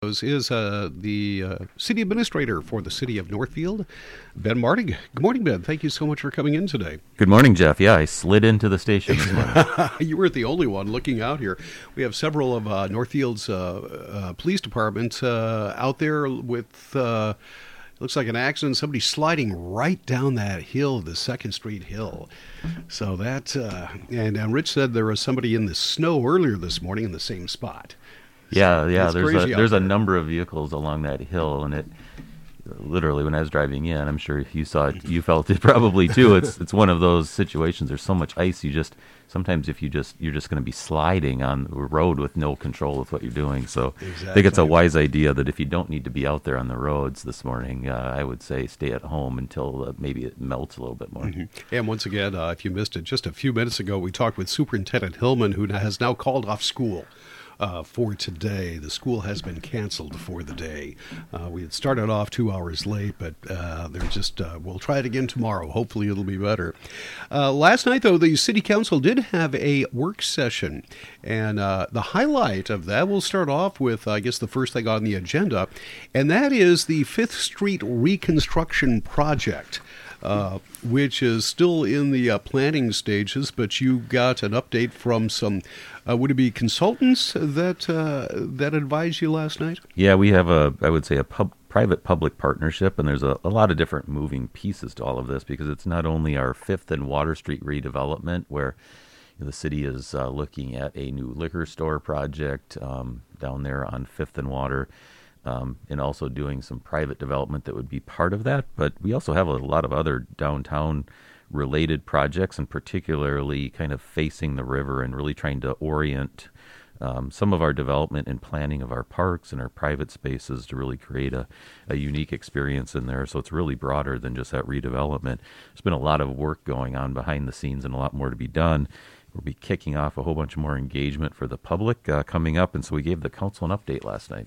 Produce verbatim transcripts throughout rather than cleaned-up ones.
Is uh, the uh, city administrator for the city of Northfield, Ben Martig. Good morning, Ben. Thank you so much for coming in today. Good morning, Jeff. Yeah, I slid into the station this morning. You weren't the only one looking out here. We have several of uh, Northfield's uh, uh, police departments uh, out there with, uh, looks like an accident, somebody sliding right down that hill, the Second Street Hill. So that, uh, and, and Rich said there was somebody in the snow earlier this morning in the same spot. Yeah, yeah. It's there's a crazy out there's a there. number of vehicles along that hill, and it literally when I was driving in, I'm sure if you saw it, you felt it probably too. It's it's one of those situations. There's so much ice, you just sometimes if you just you're just going to be sliding on the road with no control of what you're doing. So I think it's a Exactly. wise idea that if you don't need to be out there on the roads this morning, uh, I would say stay at home until uh, maybe it melts a little bit more. Mhm. And once again, uh, if you missed it, just a few minutes ago, we talked with Superintendent Hillman, who has now called off school uh, for today. The school has been canceled for the day. Uh, we had started off two hours late, but uh, they're just, uh, we'll try it again tomorrow. Hopefully it'll be better. Uh, last night, though, the City Council did have a work session, and uh, the highlight of that, we'll start off with, I guess, the first thing on the agenda, and that is the Fifth Street Reconstruction Project. Uh, which is still in the uh, planning stages, but you got an update from some, uh, would it be consultants that uh, that advised you last night? Yeah, we have a, I would say, a pub, private-public partnership, and there's a, a lot of different moving pieces to all of this because it's not only our Fifth and Water Street redevelopment, where the city is uh, looking at a new liquor store project um, down there on Fifth and Water, um, and also doing some private development that would be part of that. But we also have a lot of other downtown-related projects, and particularly kind of facing the river and really trying to orient Um, some of our development and planning of our parks and our private spaces to really create a, a unique experience in there. So it's really broader than just that redevelopment. There's been a lot of work going on behind the scenes and a lot more to be done. We'll be kicking off a whole bunch more engagement for the public uh, coming up, and so we gave the council an update last night.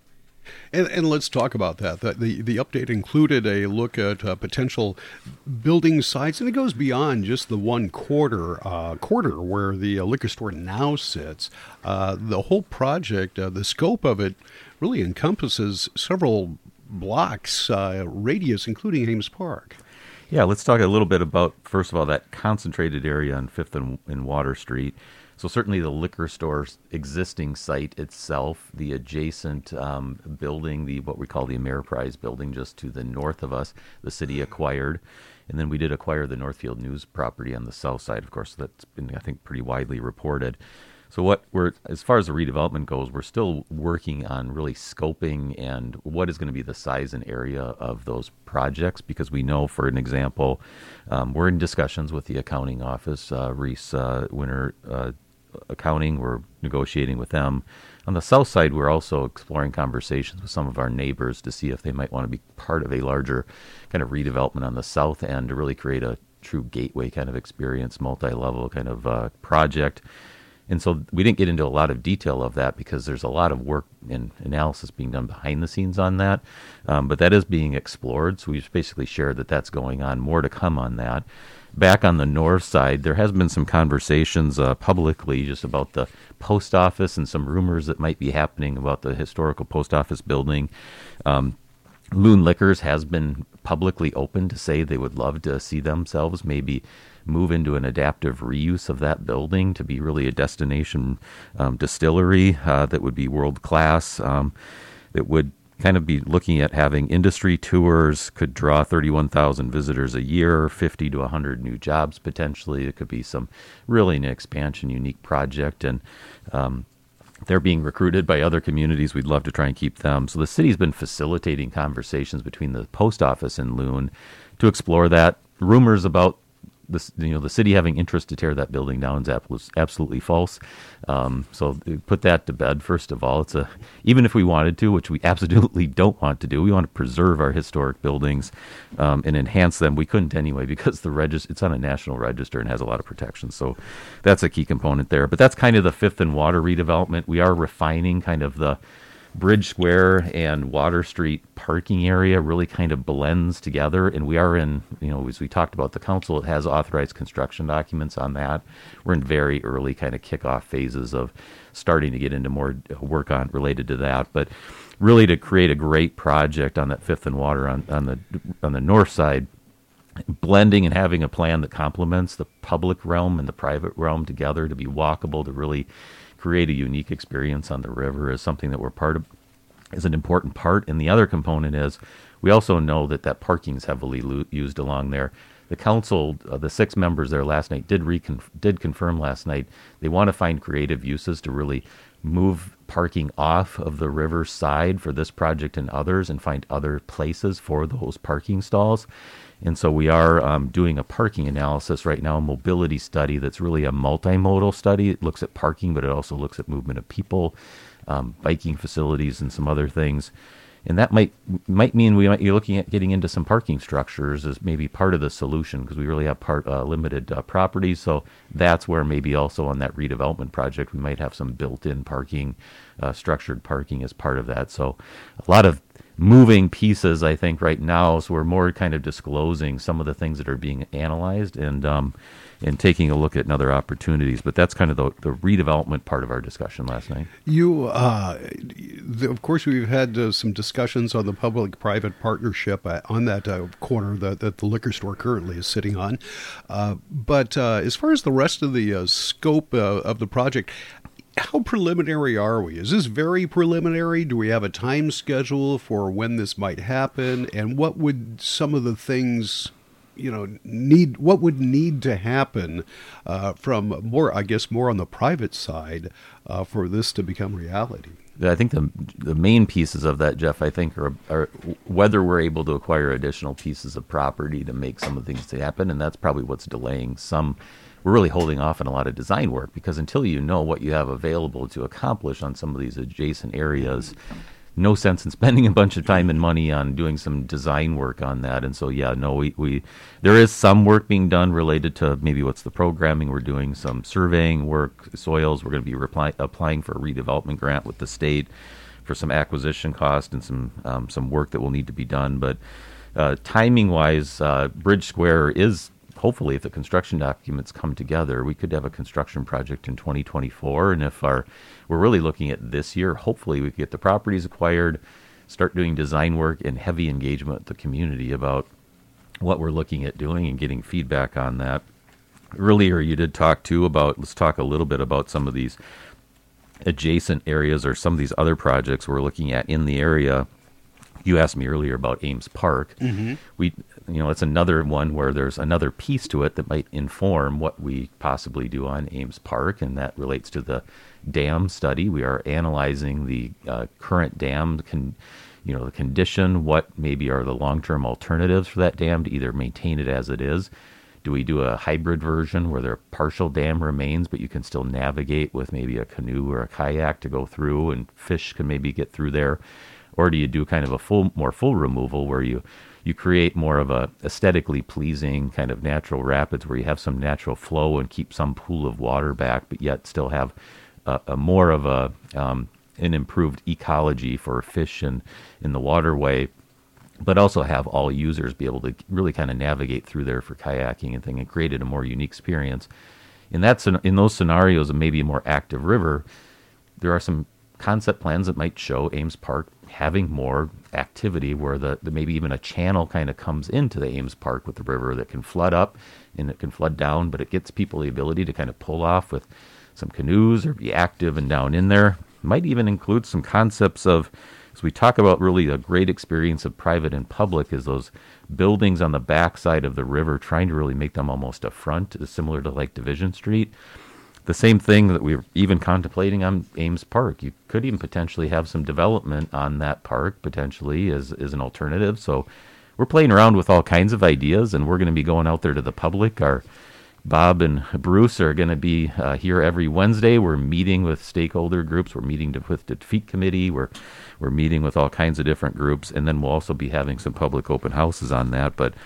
And, and let's talk about that. The, the, the update included a look at uh, potential building sites, and it goes beyond just the one quarter uh, quarter where the uh, liquor store now sits. Uh, the whole project, uh, the scope of it, really encompasses several blocks uh, radius, including Ames Park. Yeah, let's talk a little bit about, first of all, that concentrated area on Fifth and, and Water Street. So certainly the liquor store's existing site itself, the adjacent um, building, the what we call the Ameriprise building just to the north of us, the city acquired. And then we did acquire the Northfield News property on the south side. Of course, that's been, I think, pretty widely reported. So what we're, as far as the redevelopment goes, we're still working on really scoping and what is going to be the size and area of those projects, because we know, for an example, um, we're in discussions with the accounting office, uh, Reese uh, Winter uh, Accounting. We're negotiating with them. On the south side, we're also exploring conversations with some of our neighbors to see if they might want to be part of a larger kind of redevelopment on the south end to really create a true gateway kind of experience, multi-level kind of uh, project. And so we didn't get into a lot of detail of that because there's a lot of work and analysis being done behind the scenes on that. Um, but that is being explored. So we've basically shared that that's going on. More to come on that. Back on the north side, there has been some conversations uh, publicly just about the post office and some rumors that might be happening about the historical post office building. Um, Loon Liquors has been publicly open to say they would love to see themselves maybe move into an adaptive reuse of that building to be really a destination um, distillery uh, that would be world class. Um, that would kind of be looking at having industry tours, could draw thirty-one thousand visitors a year, fifty to one hundred new jobs potentially. It could be some really an expansion, unique project, and um, they're being recruited by other communities. We'd love to try and keep them. So the city's been facilitating conversations between the post office and Loon to explore that. Rumors about the, you know, the city having interest to tear that building down was absolutely false. Um, so put that to bed, first of all. It's a, even if we wanted to, which we absolutely don't want to do, we want to preserve our historic buildings um, and enhance them. We couldn't anyway because the regis- it's on a national register and has a lot of protections. So that's a key component there. But that's kind of the Fifth and Water redevelopment. We are refining kind of the Bridge Square and Water Street parking area really kind of blends together, and we are in, you know, as we talked about, the council has authorized construction documents on that. We're in very early kind of kickoff phases of starting to get into more work on related to that, but really to create a great project on that Fifth and Water on, on the on the north side, blending and having a plan that complements the public realm and the private realm together to be walkable, to really create a unique experience on the river is something that we're part of, is an important part. And the other component is we also know that that parking is heavily lo- used along there. The council, uh, the six members there last night did recon- did confirm last night they want to find creative uses to really move parking off of the river side for this project and others, and find other places for those parking stalls. And so we are um, doing a parking analysis right now, a mobility study that's really a multimodal study. It looks at parking, but it also looks at movement of people, um, biking facilities, and some other things. And that might might mean we might be looking at getting into some parking structures as maybe part of the solution, because we really have part uh, limited uh, properties. So that's where maybe also on that redevelopment project we might have some built-in parking, uh, structured parking as part of that. So a lot of moving pieces, I think, right now. So we're more kind of disclosing some of the things that are being analyzed and um, and taking a look at other opportunities. But that's kind of the, the redevelopment part of our discussion last night. You, uh, the, of course, we've had uh, some discussions on the public-private partnership uh, on that uh, corner that, that the liquor store currently is sitting on. Uh, but uh, as far as the rest of the uh, scope uh, of the project, how preliminary are we? Is this very preliminary? Do we have a time schedule for when this might happen? And what would some of the things, you know, need, what would need to happen uh, from more, I guess, more on the private side uh, for this to become reality? I think the the main pieces of that, Jeff, I think, are, are whether we're able to acquire additional pieces of property to make some of the things to happen. And that's probably what's delaying some. We're really holding off on a lot of design work, because until you know what you have available to accomplish on some of these adjacent areas, no sense in spending a bunch of time and money on doing some design work on that. And so, yeah, no, we, we there is some work being done related to maybe what's the programming. We're doing some surveying work, soils. We're going to be reply, applying for a redevelopment grant with the state for some acquisition cost and some um, some work that will need to be done. But uh, timing-wise, uh, Bridge Square is, hopefully, if the construction documents come together, we could have a construction project in twenty twenty-four. And if our we're really looking at this year, hopefully we could get the properties acquired, start doing design work and heavy engagement with the community about what we're looking at doing and getting feedback on that. Earlier, you did talk too about, let's talk a little bit about some of these adjacent areas or some of these other projects we're looking at in the area. You asked me earlier about Ames Park. Mm-hmm. We, you know, it's another one where there's another piece to it that might inform what we possibly do on Ames Park, and that relates to the dam study. We are analyzing the uh, current dam, con, you know, the condition, what maybe are the long-term alternatives for that dam to either maintain it as it is. Do we do a hybrid version where there are partial dam remains, but you can still navigate with maybe a canoe or a kayak to go through, and fish can maybe get through there? Or do you do kind of a full, more full removal where you, you create more of a aesthetically pleasing kind of natural rapids where you have some natural flow and keep some pool of water back, but yet still have a, a more of a um, an improved ecology for fish in, in the waterway, but also have all users be able to really kind of navigate through there for kayaking and thing, and created a more unique experience. And that's in, in those scenarios of maybe a more active river, there are some concept plans that might show Ames Park having more activity where the, the maybe even a channel kind of comes into the Ames Park with the river that can flood up and it can flood down, but it gets people the ability to kind of pull off with some canoes or be active and down in there. Might even include some concepts of, as we talk about really a great experience of private and public, is those buildings on the backside of the river, trying to really make them almost a front, similar to like Division Street. The same thing that we're even contemplating on Ames Park. You could even potentially have some development on that park, potentially, as, as an alternative. So we're playing around with all kinds of ideas, and we're going to be going out there to the public. Our Bob and Bruce are going to be uh, here every Wednesday. We're meeting with stakeholder groups. We're meeting to, with the Defeat Committee. We're, we're meeting with all kinds of different groups, and then we'll also be having some public open houses on that. But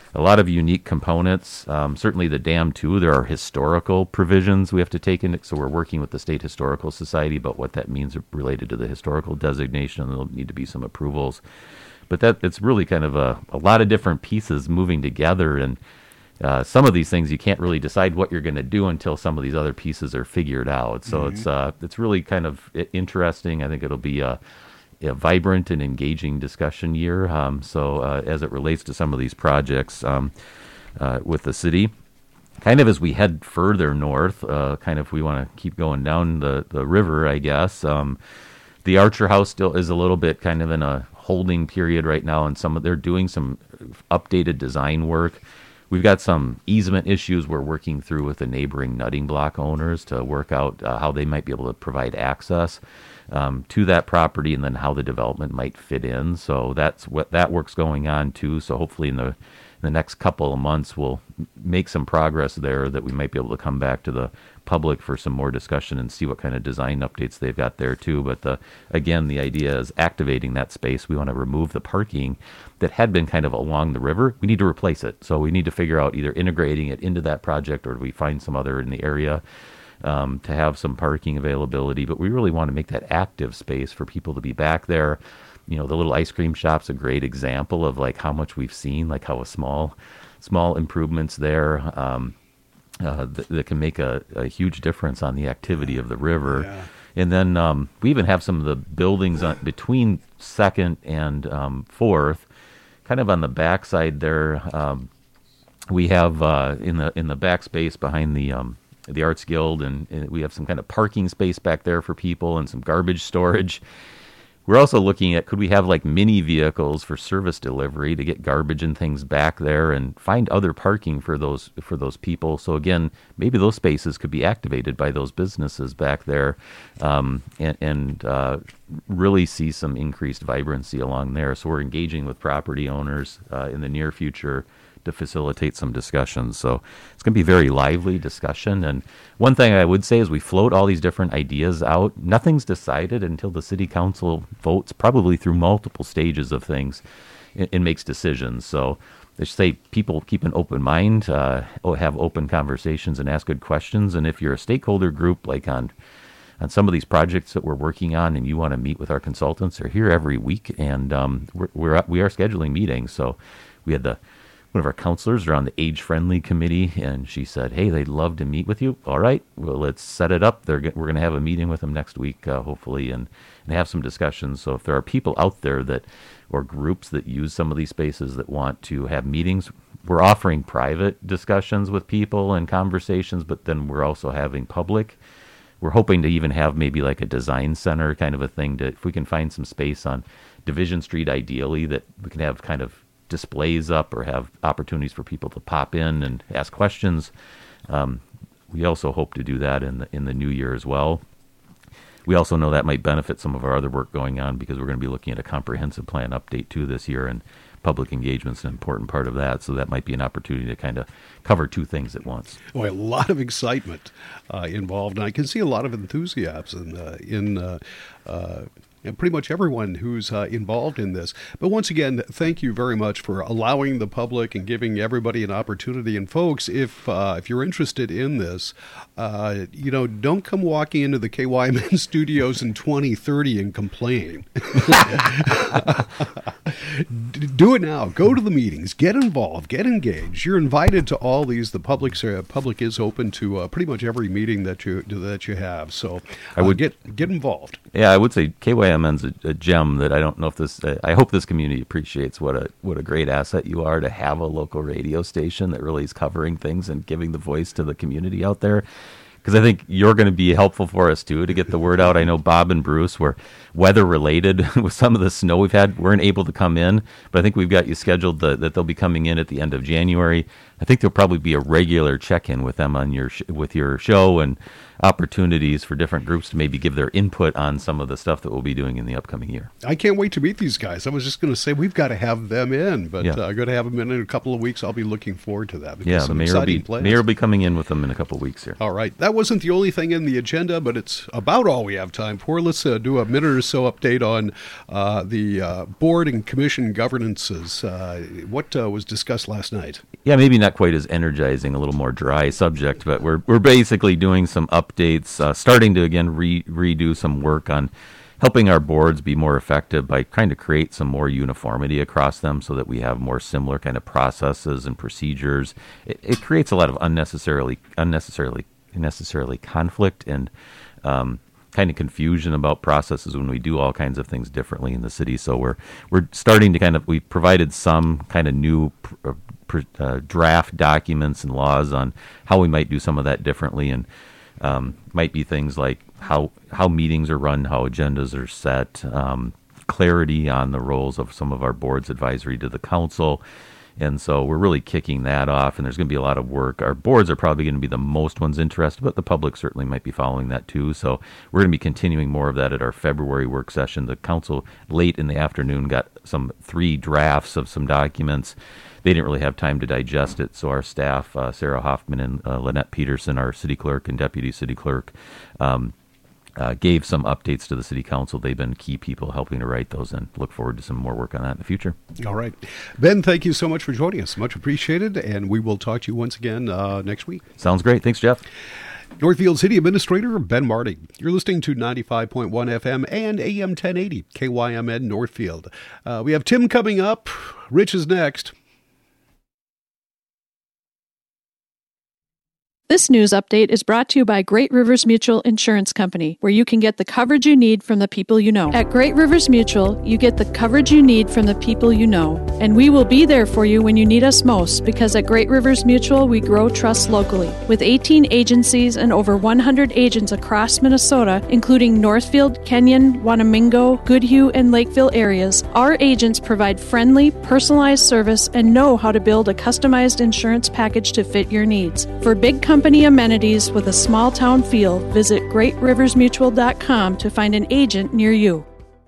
a lot of unique components. Um, certainly the dam, too, there are historical provisions we have to take into, so we're working with the State Historical Society about what that means related to the historical designation, and there'll need to be some approvals. But that it's really kind of a, a lot of different pieces moving together, and uh, some of these things you can't really decide what you're going to do until some of these other pieces are figured out. So mm-hmm. it's uh, it's really kind of interesting. I think it'll be a, a vibrant and engaging discussion year. Um, so uh, as it relates to some of these projects um, uh, with the city, kind of as we head further north, uh, kind of we want to keep going down the, the river, I guess. Um, the Archer House still is a little bit kind of in a holding period right now, and some of they're doing some updated design work. We've got some easement issues we're working through with the neighboring nutting block owners to work out uh, how they might be able to provide access um, to that property, and then how the development might fit in. So that's what that work's going on too. So hopefully in the in the next couple of months we'll make some progress there, that we might be able to come back to the public for some more discussion and see what kind of design updates they've got there too. But the, again, the idea is activating that space. We want to remove the parking that had been kind of along the river. We need to replace it. So we need to figure out either integrating it into that project, or do we find some other in the area um, to have some parking availability. But we really want to make that active space for people to be back there. You know, the little ice cream shop's a great example of like how much we've seen, like how a small, small improvements there um, uh, that, that can make a, a huge difference on the activity of the river. Yeah. And then um, we even have some of the buildings on, between Second and um, Fourth, kind of on the backside there. Um, we have uh, in the in the back space behind the um, the Arts Guild, and, and we have some kind of parking space back there for people and some garbage storage. We're also looking at, could we have like mini vehicles for service delivery to get garbage and things back there, and find other parking for those for those people. So again, maybe those spaces could be activated by those businesses back there, um, and, and uh, really see some increased vibrancy along there. So we're engaging with property owners uh, in the near future to facilitate some discussions. So it's going to be a very lively discussion. And one thing I would say is we float all these different ideas out. Nothing's decided until the city council votes, probably through multiple stages of things, and, and makes decisions. So they say people keep an open mind, uh, have open conversations, and ask good questions. And if you're a stakeholder group, like on on some of these projects that we're working on, and you want to meet with our consultants, they're here every week, and um, we're, we're we are scheduling meetings. So we had the one of our counselors are on the age-friendly committee, and she said, hey, they'd love to meet with you. All right, well, let's set it up. They're, we're going to have a meeting with them next week, uh, hopefully, and, and have some discussions. So if there are people out there that, or groups that use some of these spaces that want to have meetings, we're offering private discussions with people and conversations, but then we're also having public. We're hoping to even have maybe like a design center kind of a thing, to, if we can find some space on Division Street, ideally, that we can have kind of displays up or have opportunities for people to pop in and ask questions. Um, we also hope to do that in the in the new year as well. We also know that might benefit some of our other work going on, because we're going to be looking at a comprehensive plan update too this year, and public engagement's an important part of that. So that might be an opportunity to kind of cover two things at once. Boy, a lot of excitement uh, involved, and I can see a lot of enthusiasm uh, in uh, uh, and pretty much everyone who's uh, involved in this. But once again, thank you very much for allowing the public and giving everybody an opportunity. And folks, if uh, if you're interested in this, uh, you know, don't come walking into the K Y M N studios in twenty thirty and complain. Do it now. Go to the meetings. Get involved. Get engaged. You're invited to all these. The public's, uh, public is open to uh, pretty much every meeting that you that you have. So uh, I would get get involved. Yeah, I would say K Y M N's a, a gem that I don't know if this. Uh, I hope this community appreciates what a what a great asset you are to have a local radio station that really is covering things and giving the voice to the community out there. Because I think you're going to be helpful for us, too, to get the word out. I know Bob and Bruce were weather-related with some of the snow we've had. Weren't able to come in, but I think we've got you scheduled the, that they'll be coming in at the end of January. I think there'll probably be a regular check-in with them on your sh- with your show, and opportunities for different groups to maybe give their input on some of the stuff that we'll be doing in the upcoming year. I can't wait to meet these guys. I was just going to say we've got to have them in, but yeah. uh, I'm going to have them in in a couple of weeks. I'll be looking forward to that. Yeah, the mayor will, be, mayor will be coming in with them in a couple of weeks here. All right. That was wasn't the only thing in the agenda, but it's about all we have time for. Let's uh, do a minute or so update on uh, the uh, board and commission governances. Uh, what uh, was discussed last night? Yeah, maybe not quite as energizing, a little more dry subject, but we're we're basically doing some updates, uh, starting to again re- redo some work on helping our boards be more effective by trying to create some more uniformity across them so that we have more similar kind of processes and procedures. It, it creates a lot of unnecessarily unnecessarily unnecessarily conflict and um, kind of confusion about processes when we do all kinds of things differently in the city. So we're we're starting to kind of we provided some kind of new pr- pr- uh, draft documents and laws on how we might do some of that differently, and um, might be things like how how meetings are run, how agendas are set, um, clarity on the roles of some of our boards advisory to the council. And so we're really kicking that off, and there's going to be a lot of work. Our boards are probably going to be the most ones interested, but the public certainly might be following that too. So we're going to be continuing more of that at our February work session. The council late in the afternoon got some three drafts of some documents. They didn't really have time to digest it, so our staff, uh, Sarah Hoffman and uh, Lynette Peterson, our city clerk and deputy city clerk, um, uh, gave some updates to the city council. They've been key people helping to write those, and look forward to some more work on that in the future. All right. Ben, thank you so much for joining us. Much appreciated, and we will talk to you once again uh, next week. Sounds great. Thanks, Jeff. Northfield City Administrator Ben Marty. You're listening to ninety-five point one F M and A M ten eighty K Y M N Northfield. Uh, we have Tim coming up. Rich is next. This news update is brought to you by Great Rivers Mutual Insurance Company, where you can get the coverage you need from the people you know. At Great Rivers Mutual, you get the coverage you need from the people you know. And we will be there for you when you need us most, because at Great Rivers Mutual, we grow trust locally. With eighteen agencies and over one hundred agents across Minnesota, including Northfield, Kenyon, Wanamingo, Goodhue, and Lakeville areas, our agents provide friendly, personalized service and know how to build a customized insurance package to fit your needs. For big companies, Company amenities with a small town feel, visit great rivers mutual dot com to find an agent near you.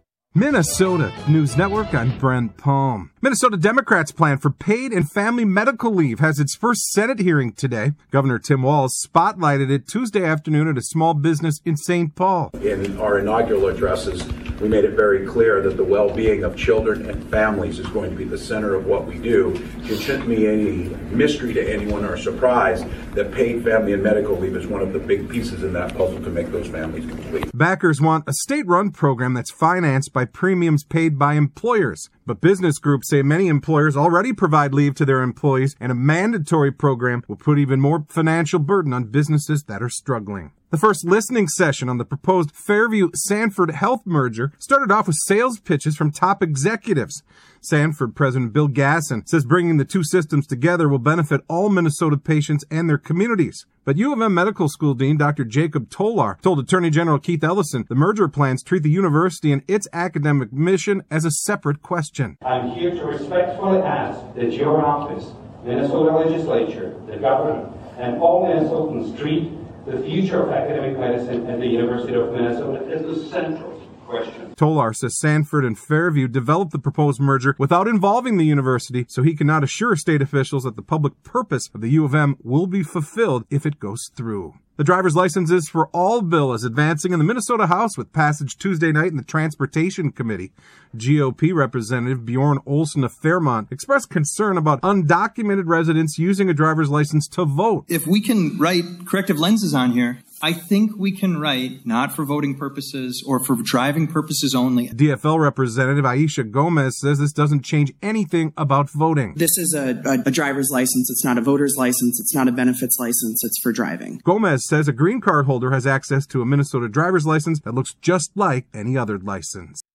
Minnesota News Network, I'm Brent Palm. Minnesota Democrats' plan for paid and family medical leave has its first Senate hearing today. Governor Tim Walz spotlighted it Tuesday afternoon at a small business in Saint Paul. In our inaugural addresses, we made it very clear that the well-being of children and families is going to be the center of what we do. It shouldn't be any mystery to anyone or surprise that paid family and medical leave is one of the big pieces in that puzzle to make those families complete. Backers want a state-run program that's financed by premiums paid by employers. But business groups say many employers already provide leave to their employees, and a mandatory program will put even more financial burden on businesses that are struggling. The first listening session on the proposed Fairview-Sanford Health merger started off with sales pitches from top executives. Sanford President Bill Gasson says bringing the two systems together will benefit all Minnesota patients and their communities. But U of M Medical School Dean Doctor Jacob Tolar told Attorney General Keith Ellison the merger plans treat the university and its academic mission as a separate question. I'm here to respectfully ask that your office, Minnesota Legislature, the government, and all Minnesotans treat the future of academic medicine at the University of Minnesota as a central question. Tolar says Sanford and Fairview developed the proposed merger without involving the university, so he cannot assure state officials that the public purpose of the U of M will be fulfilled if it goes through. The driver's licenses for all bill is advancing in the Minnesota House with passage Tuesday night in the Transportation Committee. G O P Representative Bjorn Olson of Fairmont expressed concern about undocumented residents using a driver's license to vote. If we can write corrective lenses on here, I think we can write not for voting purposes or for driving purposes only. D F L Representative Aisha Gomez says this doesn't change anything about voting. This is a, a, a driver's license. It's not a voter's license. It's not a benefits license. It's for driving. Gomez says a green card holder has access to a Minnesota driver's license that looks just like any other license.